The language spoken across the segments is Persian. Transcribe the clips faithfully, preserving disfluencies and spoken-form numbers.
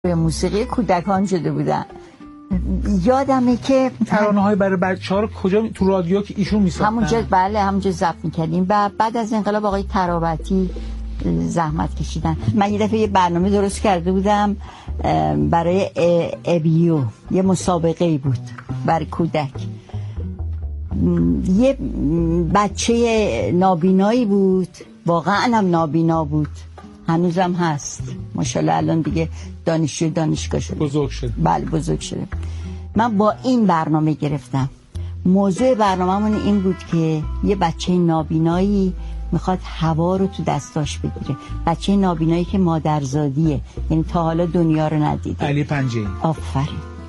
به موسیقی کودکان شده بودن. یادمه که ترانه‌های برای بچه‌ها رو کجا تو رادیو که ایشون می‌ساختن؟ همونجا، بله همونجا ضبط می‌کردیم. و بعد از انقلاب آقای ترابطی زحمت کشیدن. من یه دفعه یه برنامه درست کرده بودم برای ابیو، یه مسابقه بود برای کودک. یه بچه نابینایی بود، واقعا هم نابینا بود، هنوزم هست ماشاءالله، الان دیگه دانشجو دانشگاه شده، بزرگ شده. بله بزرگ شده. من با این برنامه گرفتم. موضوع برنامه‌مون این بود که یه بچه نابینایی میخواد هوا رو تو دستاش بگیره، بچه نابینایی که مادرزادیه، یعنی تا حالا دنیا رو ندیده. علی پنجه‌ای. آفرین.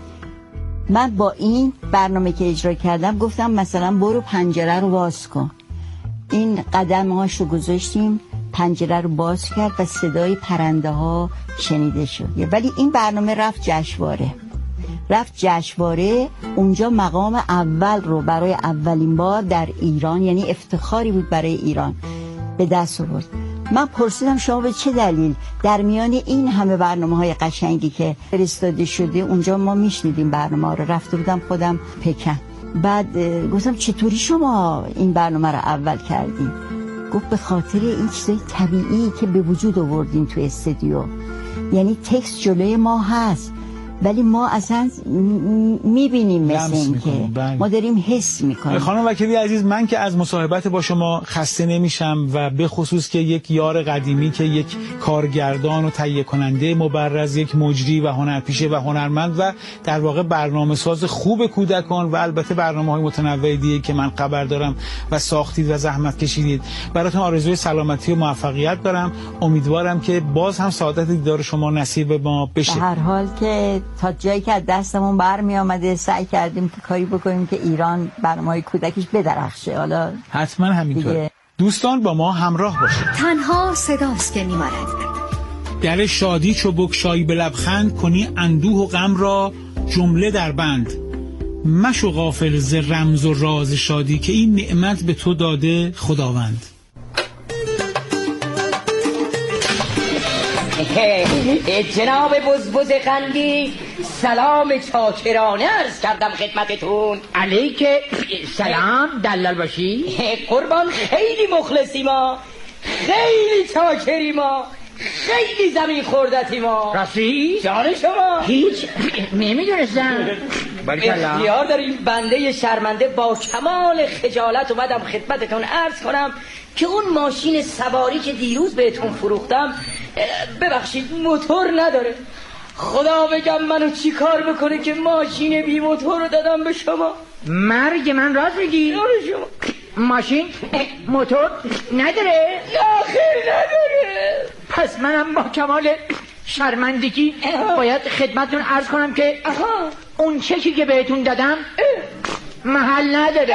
من با این برنامه که اجرا کردم گفتم مثلا برو پنجره رو باز کن. این قدم‌هاش رو گذاشتیم، پنجره رو باز کرد و صدای پرنده ها شنیده شد. ولی این برنامه رفت جشنواره. رفت جشنواره، اونجا مقام اول رو برای اولین بار در ایران، یعنی افتخاری بود برای ایران، به دست آورد. من پرسیدم شما به چه دلیل در میان این همه برنامه‌های قشنگی که فرستاده شده اونجا ما میشنیدیم برنامه رو، رفته بودم خودم پکن. بعد گفتم چطوری شما این برنامه رو اول کردین؟ گفت به خاطر این چیزای طبیعی که به وجود آوردیم تو استودیو. یعنی تکست جلوی ما هست ولی ما اصلا میبینیم مثل این که ما داریم حس میکنیم. خانم وکیلی عزیز، من که از مصاحبت با شما خسته نمیشم و به خصوص که یک یار قدیمی که یک کارگردان و تهیه کننده مبرز، یک مجری و هنرپیشه و هنرمند و در واقع برنامه ساز خوب کودکان و البته برنامه‌های متنوع دیگه که من خبر دارم و ساختید و زحمت کشیدید، براتون آرزوی سلامتی و موفقیت دارم. امیدوارم که باز هم سعادت دیدار شما نصیب ما بشه. به هر حال که تا جایی که از دستمون برمی آمده سعی کردیم که کاری بکنیم که ایران برنامه‌های کودکیش بدرخشه. حالا حتما همینطوره. دوستان با ما همراه باشید. تنها صداست که می‌ماند. در شادی چو بگشایی به لبخند، کنی اندوه و غم را جمله در بند. مشو غافل ز رمز و راز شادی، که این نعمت به تو داده خداوند. جناب بزبز قندی، سلام چاکرانه عرض کردم خدمتتون. علیک سلام، دلال باشی. قربان، خیلی مخلصی ما، خیلی چاکری ما، خیلی زمین خوردتی ما. راستی؟ جان شما هیچ نمیدونستم. اختیار داریم. بنده شرمنده با کمال خجالت اومدم خدمتتون عرض کنم که اون ماشین سواری که دیروز بهتون فروختم، ببخشید موتور نداره. خدا بگم منو چی کار بکنه که ماشین بی موتور رو دادم به شما. مرگ من راست میگی؟ ماشین موتور نداره؟ آخر نداره. پس منم با کمال شرمندگی باید خدمتتون عرض کنم که اون چکی که بهتون دادم محل نداره.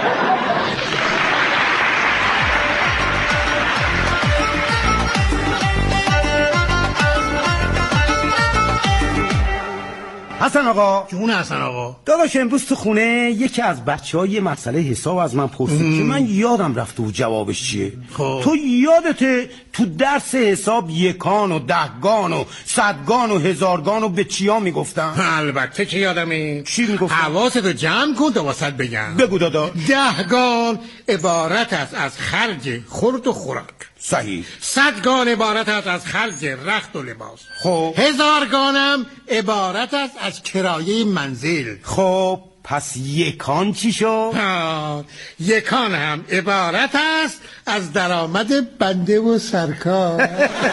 حسن آقا. جون حسن آقا. داداش امروز تو خونه یکی از بچه‌ها یه مسئله حساب از من پرسید که من یادم رفته و جوابش چیه. خوب. تو یادته تو درس حساب یکان و دهگان و صدگان و هزارگان و به چیا میگفتم؟ البته که یادمه. چی میگفتم؟ حواستو جمع کن تا واسط بگم. بگو دادا. دهگان عبارت است از خرج خورد و خوراک. صحیح. صدگان عبارت است از خرج رخت و لباس. خب. هزارگانم عبارت است از کرایه منزل. خب پس یکان چی شو؟ یکان هم عبارت است از درآمد بنده و سرکار.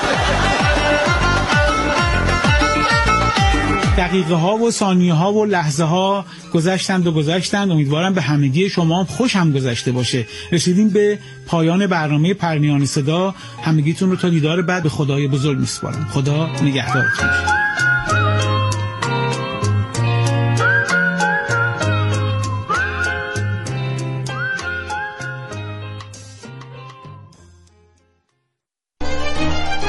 دقیقه ها و ثانیه ها و لحظه ها گذشتند و گذشتند. امیدوارم به همگی شما خوش هم گذشته باشه. رسیدیم به پایان برنامه پرنیان صدا. همگیتون رو تا دیدار بعد به خدای بزرگ میسپارم. خدا نگهدارتون.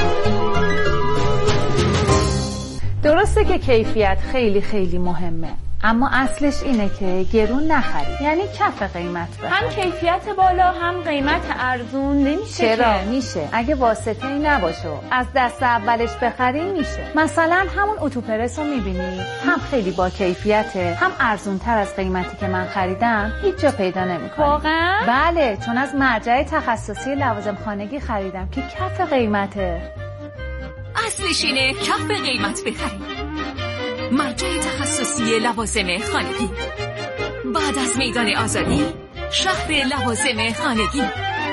درسته که کیفیت خیلی خیلی مهمه، اما اصلش اینه که گرون نخرید، یعنی کف قیمت بخرید. هم کیفیت بالا هم قیمت ارزون نمیشه. چرا میشه؟ اگه واسطه ای نباشه از دست اولش بخری میشه. مثلا همون اتوپرس رو میبینی، هم خیلی با کیفیته، هم ارزون تر از قیمتی که من خریدم، هیچ جا پیدا نمیکنی. واقعا؟ بله، چون از مرجع تخصصی لوازم خانگی خریدم که کف قیمته. اصلش اینه کف قیمت بخرید. مرجع تخصصی لوازم خانگی، بعد از میدان آزادی، شهر لوازم خانگی.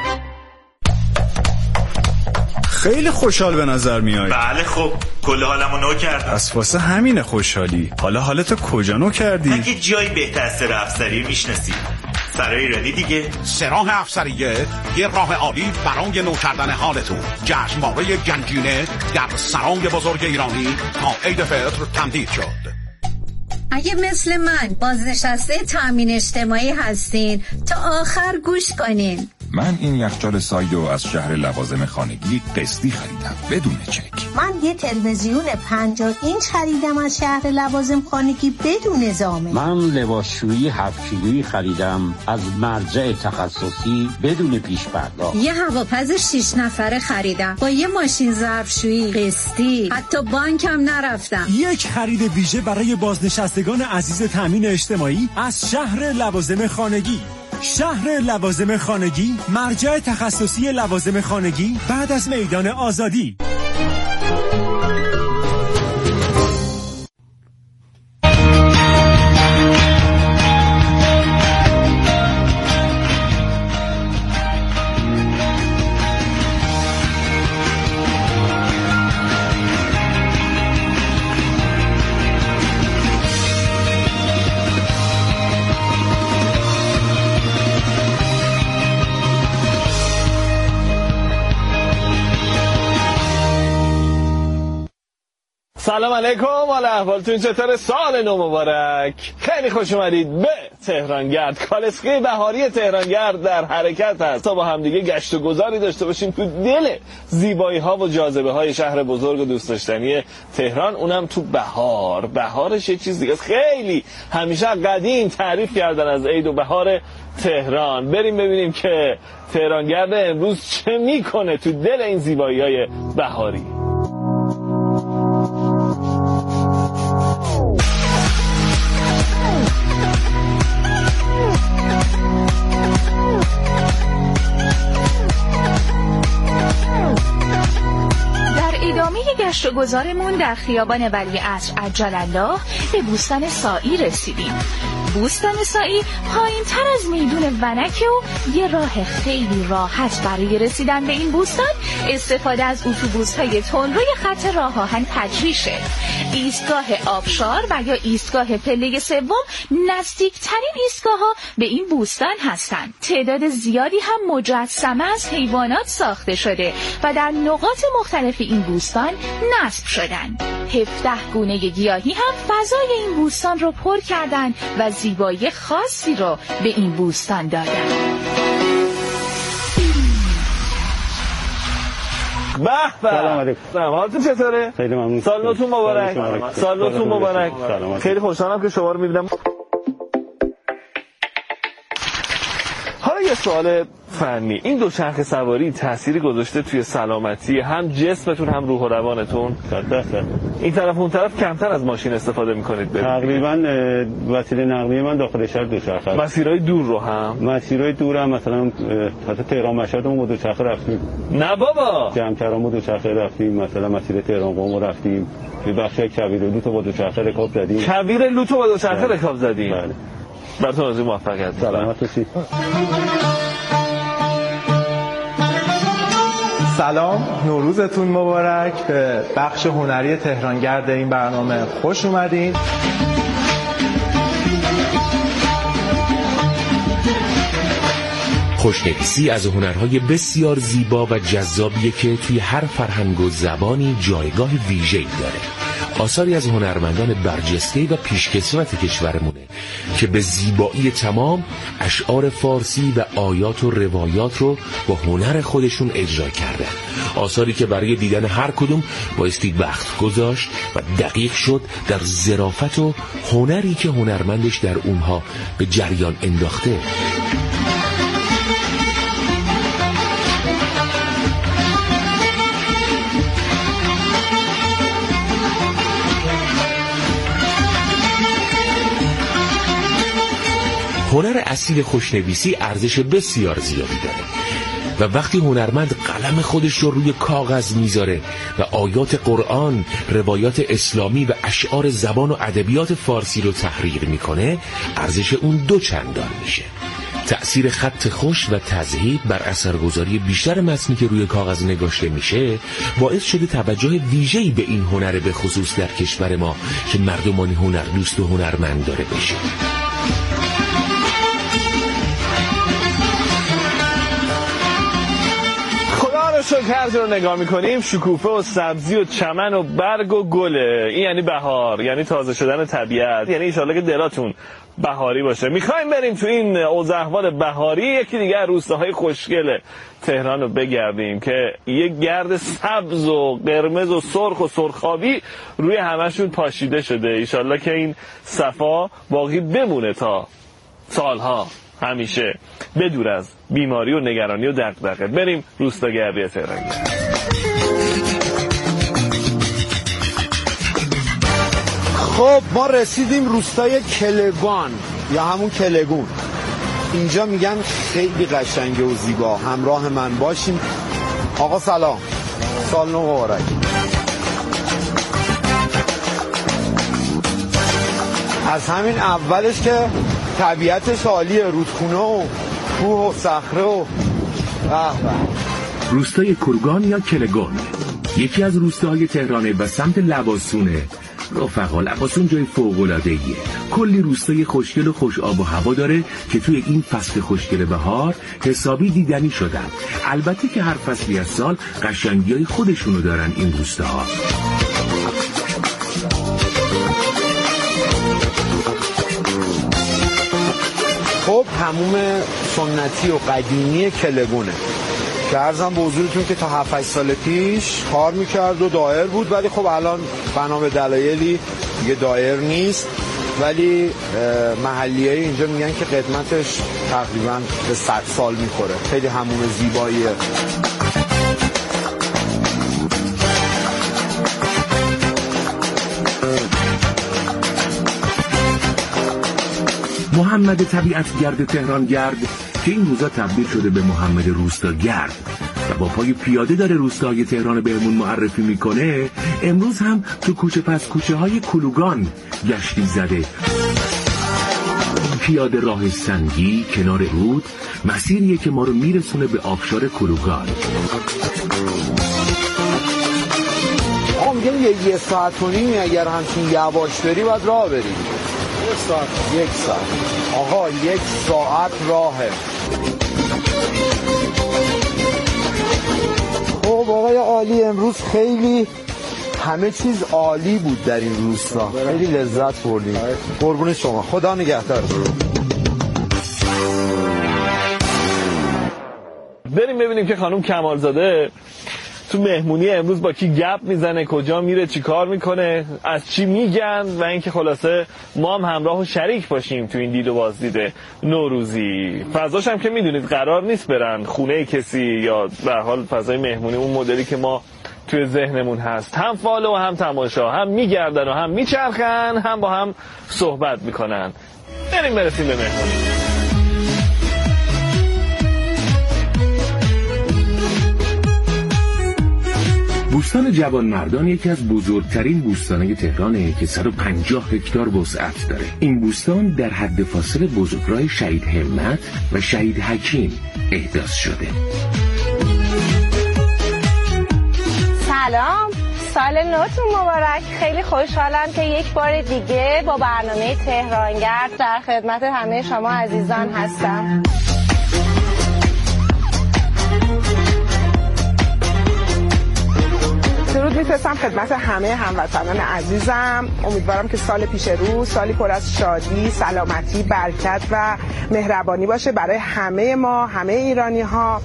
خیلی خوشحال به نظر میای. بله خب کل حالمو نو کردم. از واسه همین خوشحالی. حالا حالتو کجا نو کردی؟ اگه جایی بهتر از سر افسری میشناسی، سرای ایرانی دیگه. سراح افسریه یه راه عالی برای نو کردن حالتون. جشنواره گنجینه در سرای بزرگ ایرانی تا عید فطر تمدید شد. اگه مثل من بازنشسته تامین اجتماعی هستین تا آخر گوش کنین. من این یخچال سایدو از شهر لوازم خانگی قسطی خریدم بدون چک. من یه تلویزیون پنجاه اینچ خریدم از شهر لوازم خانگی بدون زامن. من لباسشویی هفت کیلویی خریدم از مرجع تخصصی بدون پیش پرداخت. یه هواپز شش نفره خریدم با یه ماشین ظرفشویی قسطی، حتی بانکم نرفتم. یک خرید ویژه برای بازنشستگان عزیز تامین اجتماعی از شهر لوازم خانگی. شهر لوازم خانگی، مرجع تخصصی لوازم خانگی بعد از میدان آزادی. سلام علیکم، حالا احوالتون چطوره؟ سال نو مبارک. خیلی خوش اومدید به تهرانگرد. کالسکه بهاری تهرانگرد در حرکت هست تا با همدیگه گشت و گذاری داشته باشیم تو دل زیبایی ها و جاذبه های شهر بزرگ و دوست داشتنی تهران، اونم تو بهار. بهارش یه چیز دیگه است. خیلی همیشه قدیم تعریف کردن از عید و بهار تهران. بریم ببینیم که تهرانگرد امروز چه میکنه تو دل این زیبایی های بهاری. گشت و گذارمون در خیابان ولیعصر عجل‌الله به بوستان سائی رسیدیم. بوستان سائی پایین تر از میدون ونکه و یه راه خیلی راحت برای رسیدن به این بوستان استفاده از اتوبوس‌های تندروی خط راه آهن تجریشه. ایستگاه آبشار و یا ایستگاه پله سوم نزدیکترین ایستگاه‌ها به این بوستان هستند. تعداد زیادی هم مجسمه از حیوانات ساخته شده و در نقاط مختلف این بوستان نصب شدن. هفده گونه گیاهی هم فضای این بوستان رو پر کردن و زیبایی خاصی رو به این بوستان دادن. به به. سلام علیکم. سلام، حالتون چطوره؟ خیلی ممنون. سال نوتون مبارک. سال نوتون مبارک. خیلی خوشحالم که شما رو می‌بینم. حالا یه سوال فنی، این دوچرخه سواری تأثیری گذاشته توی سلامتی هم جسمتون هم روح و روانتون؟ صد درصد. این طرف اون طرف کمتر از ماشین استفاده میکنید؟ تقریبا وسیله نقلیه من داخل شهر دوچرخه. مسیرهای دور رو هم؟ مسیرهای دور هم مثلا حتی تهران مشهد ما دوچرخه رفتیم. نه بابا. جمع‌ترا ما دوچرخه رفتیم، مثلا مسیر تهران قم رفتیم، به بخش کویر لوتو با دوچرخه رکاب زدیم. کویر لوتو با دوچرخه رکاب زدیم. بله. براتون آرزوی موفقیت. سلامت باشید. سلام، نوروزتون مبارک. به بخش هنری تهرانگرد این برنامه خوش اومدین. خوشنویسی از هنرهای بسیار زیبا و جذابیه که توی هر فرهنگ و زبانی جایگاه ویژه‌ای داره. آثاری از هنرمندان برجسته و پیشکسوت کشورمونه که به زیبایی تمام اشعار فارسی و آیات و روایات رو با هنر خودشون اجرا کردن. آثاری که برای دیدن هر کدوم بایستی وقت گذاشت و دقیق شد در ظرافت و هنری که هنرمندش در اونها به جریان انداخته. هنر اصیل خوشنویسی ارزش بسیار زیادی داره و وقتی هنرمند قلم خودش رو روی کاغذ میذاره و آیات قرآن، روایات اسلامی و اشعار زبان و ادبیات فارسی رو تحریر میکنه، ارزش اون دو چندان میشه. تأثیر خط خوش و تذهیب بر اثرگذاری بیشتر متنی که روی کاغذ نگاشته میشه باعث شده توجه ویژه‌ای به این هنر به خصوص در کشور ما که مردمان هنر دوست و هنرمند داره بشه. شکر هر جا رو نگاه میکنیم شکوفه و سبزی و چمن و برگ و گله. این یعنی بهار، یعنی تازه شدن طبیعت، یعنی ایشالله که دلاتون بهاری باشه. میخوایم بریم تو این اوضاع احوال بهاری یکی دیگه روستاهای خوشگل تهران رو بگردیم که یک گرد سبز و قرمز و سرخ و سرخابی روی همشون پاشیده شده. ایشالله که این صفا باقی بمونه تا سالها، همیشه بدور از بیماری و نگرانی و دغدغه. بریم روستاگردی تهران. خب ما رسیدیم روستای کلگان یا همون کلگون. اینجا میگن خیلی قشنگه و زیبا. همراه من باشین. آقا سلام، سال نو مبارک. از همین اولش که طبیعتش عالیه، رودخونه و کوه و صخره و روستای کرگان یا کلگان یکی از روستاهای تهرانه و سمت لباسونه. رفقا لباسون جای فوق‌العاده‌ایه. کلی روستای خوشگل و خوش آب و هوا داره که توی این فصل خوشگل بهار حسابی دیدنی شدن. البته که هر فصلی از سال قشنگی‌های خودشونو دارن این روستاها. خب هموم سنتی و قدیمی کلگونه که عرضم به حضورتون که تا هفت هشت سال پیش کار میکرد و دایر بود، ولی خب الان بنا به دلایلی دیگه دایر نیست. ولی محلیه اینجا میگن که قدمتش تقریبا به صد سال میخوره. خیلی هموم زیباییه. محمد طبیعتگرد تهرانگرد که این روزا تبدیل شده به محمد روستاگرد و با پای پیاده داره روستای تهران بهمون معرفی میکنه، امروز هم تو کوچه پس کوچه های کلوگان گشتی زده. پیاده راه سنگی کنار رود مسیریه که ما رو میرسونه به آبشار کلوگان. آقا میگم یه, یه ساعت و نیمی اگر همچین یواش بری باید راه بری. یک ساعت یک ساعت آقا یک ساعت راهه. خب آقای عالی، امروز خیلی همه چیز عالی بود در این روستا، خیلی لذت بردیم. قربون شما، خدا نگهدار. بریم ببینیم که خانم کمالزاده تو مهمونی امروز با کی گپ میزنه، کجا میره، چی کار میکنه، از چی میگن و اینکه خلاصه ما هم همراه و شریک باشیم تو این دید و بازدید نوروزی. فضاش هم که میدونید قرار نیست برن خونه کسی یا به حال فضای مهمونی اون مدلی که ما توی ذهنمون هست. هم فالو و هم تماشا، هم میگردن و هم میچرخن، هم با هم صحبت میکنن. بریم برسیم به مهمونی. بوستان جوانمردان یکی از بزرگترین بوستانهای تهرانه که صد و پنجاه هکتار وسعت داره. این بوستان در حد فاصله بزرگراه شهید همت و شهید حکیم احداث شده. سلام، سال نوتون مبارک. خیلی خوشحالم که یک بار دیگه با برنامه تهرانگرد در خدمت همه شما عزیزان هستم. درود میفرستم خدمت همه هموطنان عزیزم. امیدوارم که سال پیش رو سالی پر از شادی، سلامتی، برکت و مهربانی باشه برای همه ما، همه ایرانی ها.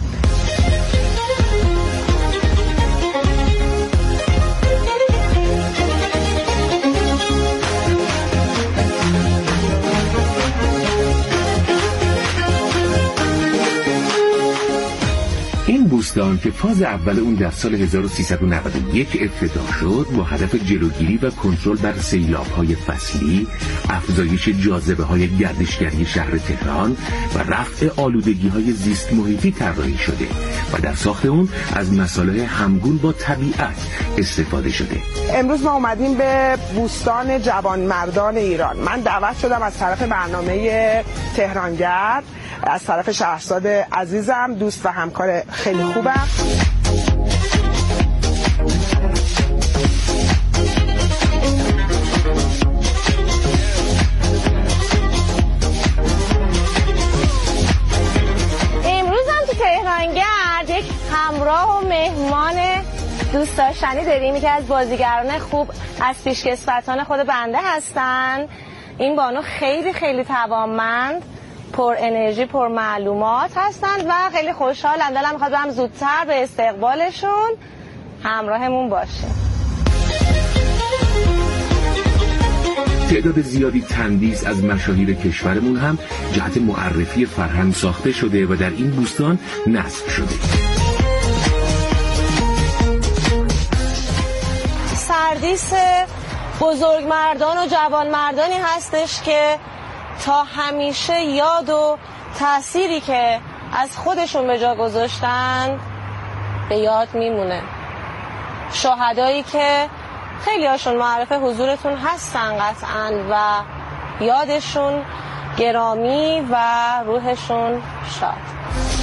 این بوستان که فاز اول اون در سال هزار و سیصد و نود و یک افتتاح شد با هدف جلوگیری و کنترل بر سیلاب‌های فصلی، افزایش جاذبه‌های گردشگری شهر تهران و رفع آلودگی‌های زیست محیطی طراحی شده و در ساخت اون از مصالح همگون با طبیعت استفاده شده. امروز ما اومدیم به بوستان جوانمردان ایران. من دعوت شدم از طرف برنامه تهرانگرد، از طرف شهرزاد عزیزم، دوست و همکار خیلی خوبم. امروز هم تو تهرانگرد یک همراه و مهمان دوست داشتنی داریم که از بازیگران خوب از پیشکسوتان خود بنده هستن. این بانو خیلی خیلی توانمند، پر انرژی، پر معلومات هستند و خیلی خوشحالم. دلم میخواد برم زودتر به استقبالشون همراهمون باشه. تعداد زیادی تندیس از مشاهیر کشورمون هم جهت معرفی فرهنگ ساخته شده و در این بوستان نصب شده. سردیس بزرگمردان و جوانمردانی هستش که تا همیشه یاد و تأثیری که از خودشون به جا گذاشتن به یاد میمونه. شهدایی که خیلی هاشون معرف حضورتون هستن قطعاً و یادشون گرامی و روحشون شاد.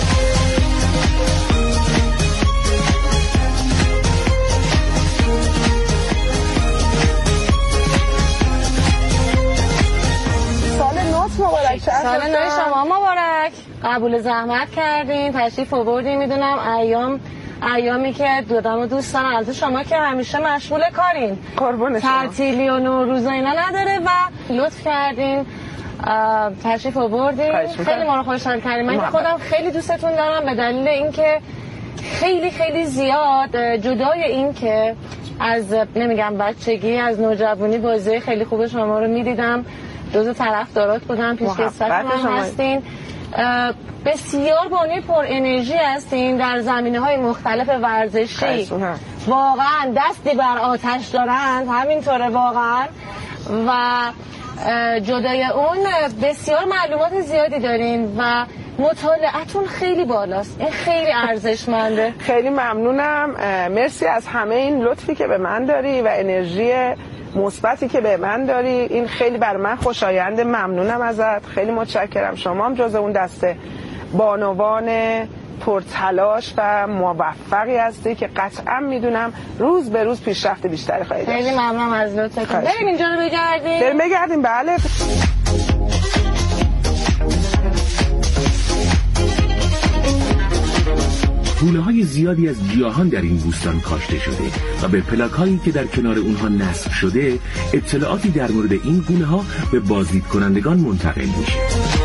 مبارک. سال نو شما مبارک. قبول زحمت کردین، تشریف آوردین. میدونم ایام ایامی که دادم و دوست دارم. البته شما که همیشه مشغول کارین، قربون شما، تعطیلی و نوروز و اینا نداره و لطف کردین تشریف آوردین. خیلی ما رو خوشحال کردین. من خودم خیلی دوستتون دارم به دلیل اینکه خیلی خیلی زیاد جدای این که از نمیگم بچگی، از نوجوانی بازی خیلی خوب شما رو میدیدم، جزو طرفدارات بودم، پیشکسوت من هستین، بسیار بانوی پر انرژی هستین در زمینه‌های مختلف ورزشی، واقعا دستی بر آتش دارند، همینطوره واقعا. و جدای اون بسیار معلومات زیادی دارین و مطالعتون خیلی بالاست. این خیلی ارزشمنده. خیلی ممنونم. مرسی از همه این لطفی که به من داری و انرژی مثبتی که به من داری. این خیلی بر من خوشایند. ممنونم ازت، خیلی متشکرم. شما هم جز اون دسته بانوان پرتلاش و موفقی هستی که قطعا میدونم روز به روز پیشرفت بیشتری خواهی داشت. خیلی ممنونم از لطفتون. بریم اینجا رو بگردیم. بریم بگردیم. بله. گونه های زیادی از گیاهان در این بوستان کاشته شده و به پلاک هایی که در کنار اونها نصب شده اطلاعاتی در مورد این گونه ها به بازدید کنندگان منتقل میشه.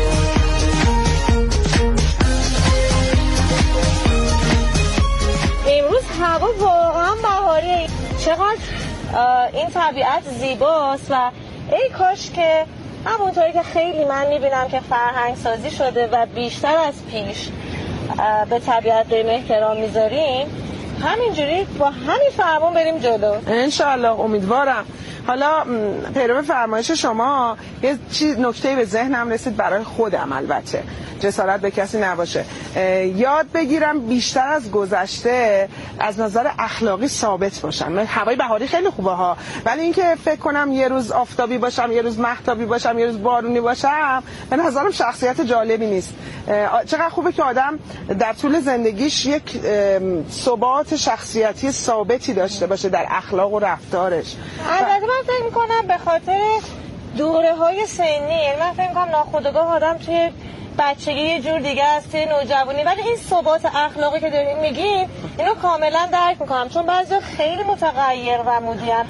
امروز هوا واقعا بهاری، چقدر این طبیعت زیباست و ای کاش که همونطوری که خیلی من میبینم که فرهنگ سازی شده و بیشتر از پیش به طبیعت داریم احترام میذاریم، همینجوری با همین فرمون بریم جلو انشالله. امیدوارم. حالا پیرو فرمایش شما یه چیز نکته‌ای به ذهنم رسید برای خودم، البته جسارت به کسی نباشه، یاد بگیرم بیشتر از گذشته از نظر اخلاقی ثابت باشم. هوای بهاری خیلی خوبه ها، ولی اینکه فکر کنم یه روز آفتابی باشم، یه روز مهتابی باشم، یه روز بارونی باشم، به نظرم شخصیت جالبی نیست. چقدر خوبه که آدم در طول زندگیش یک ثبات شخصیتی ثابتی داشته باشه در اخلاق و رفتارش. البته من فکر می‌کنم به خاطر دوره های سنی، من فکر می‌کنم ناخودآگاه آدم توی بچگی یه جور دیگه است، توی نوجوانی، ولی این ثبات اخلاقی که دارین میگین اینو کاملا درک میکنم، چون بعضی خیلی متغیر و مدیر.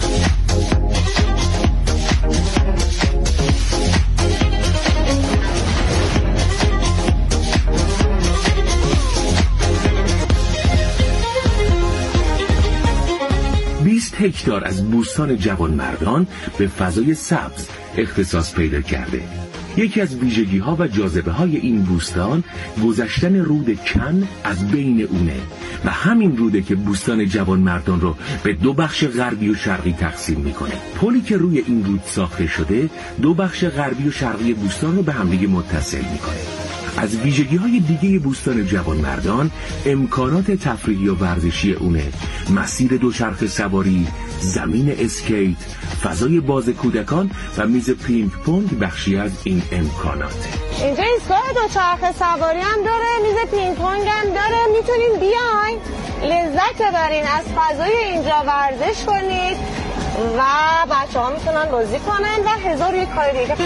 بیست هکتار از بوستان جوانمردان به فضای سبز اختصاص پیدا کرده. یکی از ویژگی ها و جاذبه های این بوستان گذشتن رود کن از بین اونه و همین روده که بوستان جوانمردان رو به دو بخش غربی و شرقی تقسیم میکنه. پلی که روی این رود ساخته شده دو بخش غربی و شرقی بوستان رو به همدیگه متصل میکنه. از ویژگی های دیگه بوستان جوانمردان امکانات تفریحی و ورزشی اونه، مسیر دوچرخه سواری، زمین اسکیت، فضای باز کودکان و میز پینگ پونگ بخشی از این امکاناته. اینجا ایستگاه دوچرخه سواری هم داره، میز پینگ پونگ هم داره، میتونین بیاین لذت ببرین از فضای اینجا، ورزش کنید و بچه ها میتونن بازی کنن و هزار یک کار دیگه.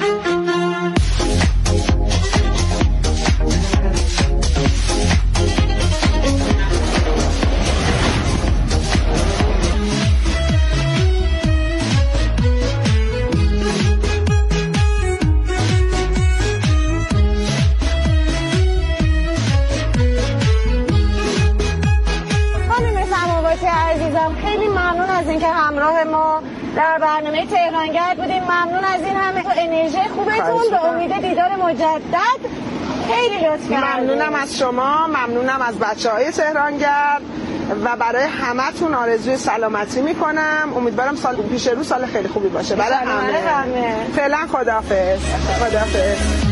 خیلی ممنون از اینکه همراه ما در برنامه تهرانگرد بودیم. ممنون از این همه انرژی خوبتون. به امید دیدار مجدد. خیلی لطف کردید. ممنونم از شما، ممنونم از بچه‌های تهرانگرد و برای همتون آرزوی سلامتی میکنم. امیدوارم سال پیش رو سال خیلی خوبی باشه برای همه. فعلا خداحافظ. خداحافظ.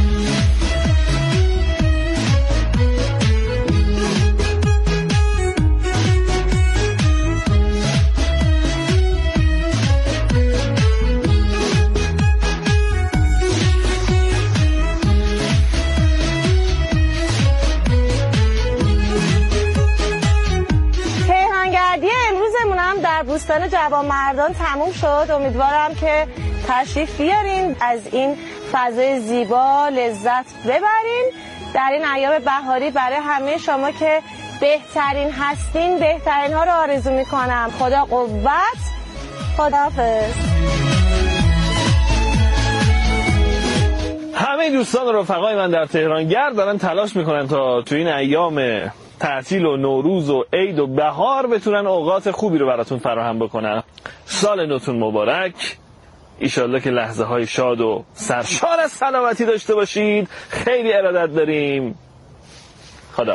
بوستان جوانمردان تموم شد. امیدوارم که تشریف بیارین، از این فضای زیبا لذت ببرین. در این ایام بهاری برای همه شما که بهترین هستین، بهترین ها رو آرزو میکنم. خدا قوت. خداحافظ. همه دوستان و رفقای من در تهرانگرد دارن تلاش میکنن تا تو این ایام تعطیل و نوروز و عید و بهار بتونن اوقات خوبی رو براتون فراهم بکنن. سال نوتون مبارک. ایشالله که لحظه های شاد و سرشار از سلامتی داشته باشید. خیلی ارادت داریم. خدا.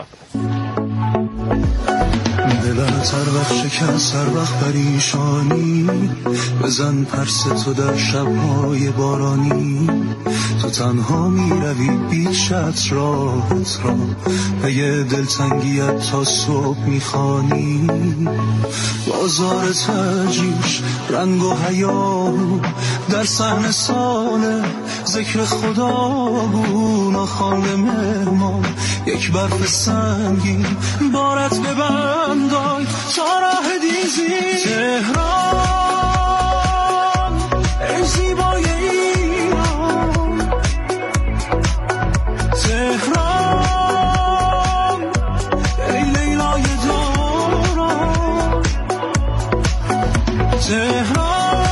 دلم سر وقت شکن سر وقت پریشانی، بزن پرس تو در شبهای بارانی. تو تنها می روی بیچ اطراحت را، به یه دلتنگیت تا صبح می خوانی. بازار ترجیش رنگ و حیارو، در صحن ساله ذکر خدا گو. خانه مهمان یک برف سنگین بارت ببندای تا راه دیزی. تهران ای زیبای ایران، تهران ای لیلای دوران، تهران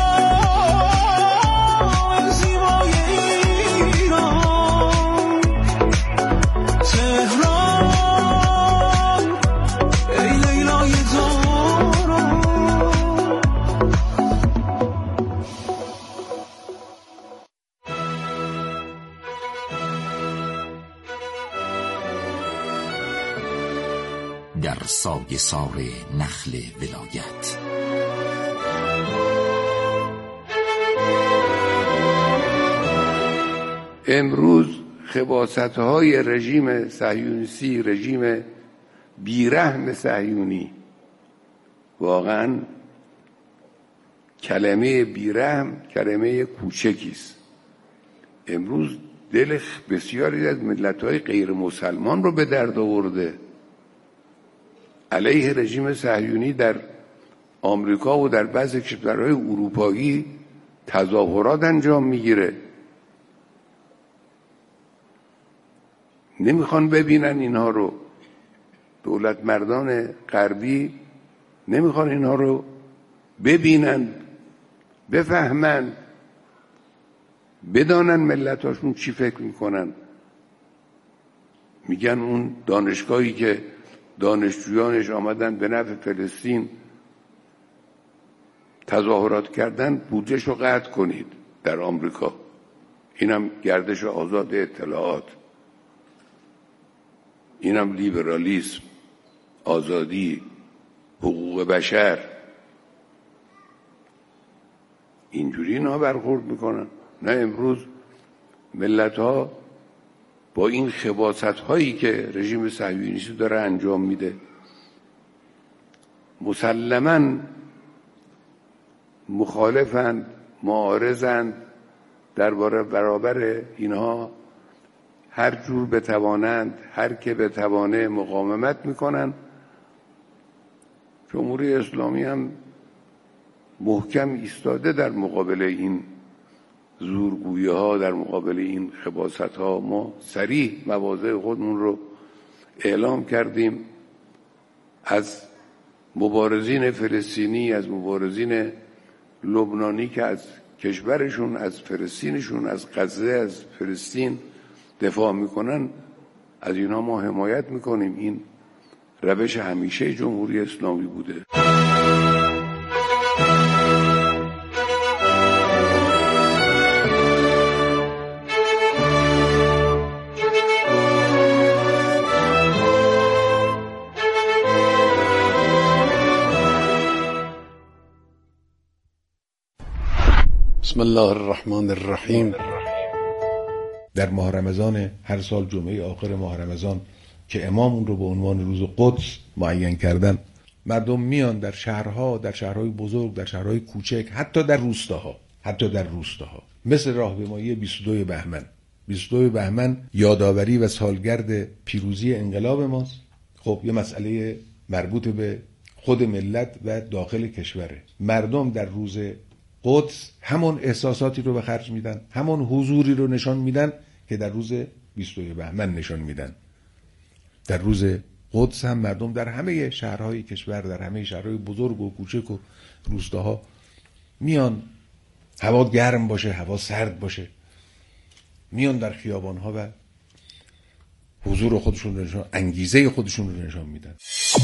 در سایه سار نخل ولایت. امروز خباثت‌های رژیم صهیونیستی، رژیم بیرحم صهیونی، واقعا کلمه بیرحم کلمه کوچکی است. امروز دل بسیاری از ملت‌های غیر مسلمان رو به درد آورده. علیه رژیم صهیونی در آمریکا و در بعضی کشورهای اروپایی تظاهرات انجام میگیره. نمیخوان ببینن اینها رو. دولت مردان غربی نمیخوان اینها رو ببینن، بفهمن، بدانن ملتاشون چی فکر میکنن. میگن اون دانشگاهی که دانشجویانش آمدن به نفع فلسطین تظاهرات کردن بودجهش رو قطع کنید در آمریکا. اینم گردش آزاد اطلاعات، اینم لیبرالیسم، آزادی، حقوق بشر. اینجوری اینا برخورد میکنن. نه، امروز ملت ها با این خباثت هایی که رژیم صهیونیستی داره انجام میده مسلماً مخالفند، معارضند، درباره برابر اینها هر جور بتوانند، هر که بتوانه مقاومت میکنن. جمهوری اسلامی هم محکم ایستاده در مقابل این زورگویی ها، در مقابل این خباثت ها. ما صریح مواضع خودمون رو اعلام کردیم. از مبارزین فلسطینی، از مبارزین لبنانی که از کشورشون، از فلسطینشون، از غزه، از فلسطین دفاع میکنن، از اینها ما حمایت میکنیم. این روش همیشه جمهوری اسلامی بوده. بسم الله الرحمن الرحیم. در ماه رمضان هر سال جمعه آخر ماه رمضان که امام اون رو به عنوان روز قدس معین کردن، مردم میان در شهرها، در شهرهای بزرگ، در شهرهای کوچک، حتی در روستاها، حتی در روستاها مثل راهپیمایی بیست و دو بهمن. بیست و دو بهمن یادآوری و سالگرد پیروزی انقلاب ماست. خب یه مسئله مربوط به خود ملت و داخل کشوره. مردم در روز قدس همون احساساتی رو به خرج میدن، همون حضوری رو نشان میدن که در روز بیست و دو بهمن نشان میدن. در روز قدس هم مردم در همه شهرهای کشور، در همه شهرهای بزرگ و کوچک و روستاها میان، هوا گرم باشه، هوا سرد باشه، میان در خیابانها و حضور خودشون رو نشان، انگیزه خودشون رو نشان میدن.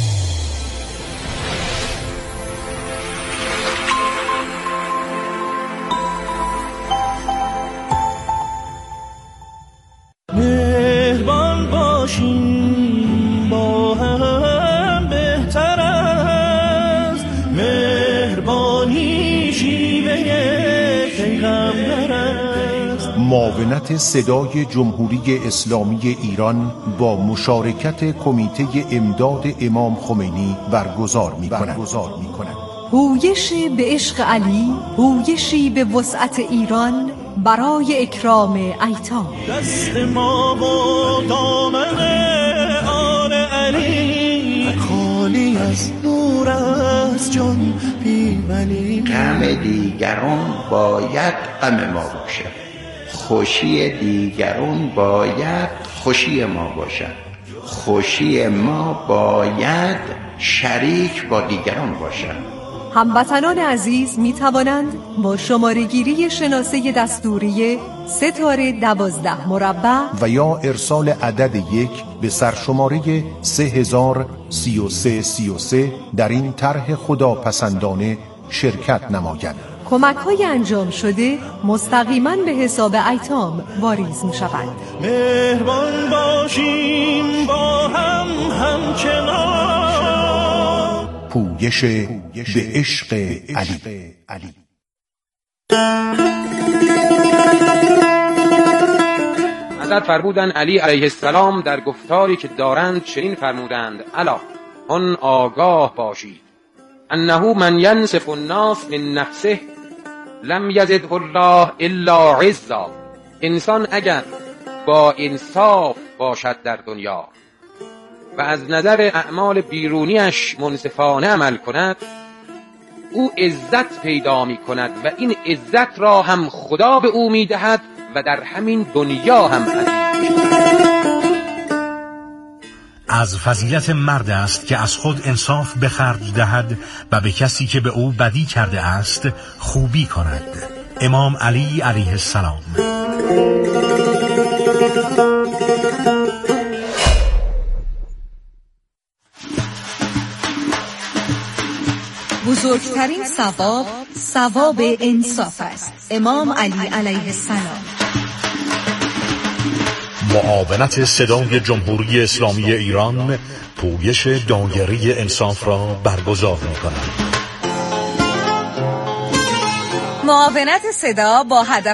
مهربان باشیم با هم بهتر است، مهربانی شیوه پیغمبر است. معاونت صدای جمهوری اسلامی ایران با مشارکت کمیته امداد امام خمینی برگزار می‌کند. هویش به عشق علی، هویشی به وسعت ایران برای اکرام ایتام. دست ما و دامن آل علی خالی از نور از جان بی‌ملی. غم دیگران باید غم ما باشد، خوشی دیگران باید خوشی ما باشد، خوشی ما باید شریک با دیگران باشد. هموطنان عزیز می توانند با شماره گیری شناسه دستوری ستاره دوازده مربع و یا ارسال عدد یک به سرشماره سه هزار سی و سه سی و سه در این طرح خداپسندانه شرکت نمایند. کمک های انجام شده مستقیما به حساب ایتام واریز می شوند. مهربان باشیم با هم همچنان. پویش به عشق علی. حضرت فرمودند علی علیه السلام در گفتاری که دارند چنین فرمودند: الا آن آگاه باشید انه من ینصف الناس من نفسه لم یزده الله الا عزا. انسان اگر با انصاف باشد در دنیا و از نظر اعمال بیرونیش منصفانه عمل کند، او عزت پیدا می کند و این عزت را هم خدا به او می دهد و در همین دنیا هم عزیز می شود. از فضیلت مرد است که از خود انصاف به خرج دهد و به کسی که به او بدی کرده است خوبی کند. امام علی علیه السلام. بزرگترین ثواب ثواب انصاف است. امام علی علیه السلام. معاونت صدای جمهوری اسلامی ایران پویش دایره انصاف را برگزار می‌کند. معاونت صدا با هدف